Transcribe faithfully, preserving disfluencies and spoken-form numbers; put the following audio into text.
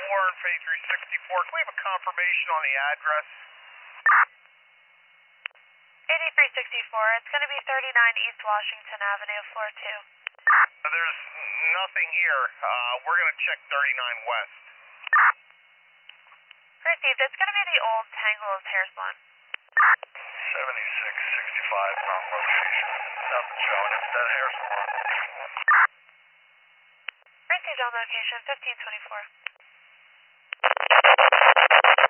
Warren, Phase three sixty-four. Can we have a confirmation on the address? eighty-three sixty-four, it's going to be thirty-nine East Washington Avenue, floor two. There's nothing here. Uh, we're going to check thirty-nine West. Received, it's going to be the old Tangle's hair salon. seventy-six sixty-five, wrong location. Nothing showing. It's that hair salon. Received on location, fifteen twenty-four.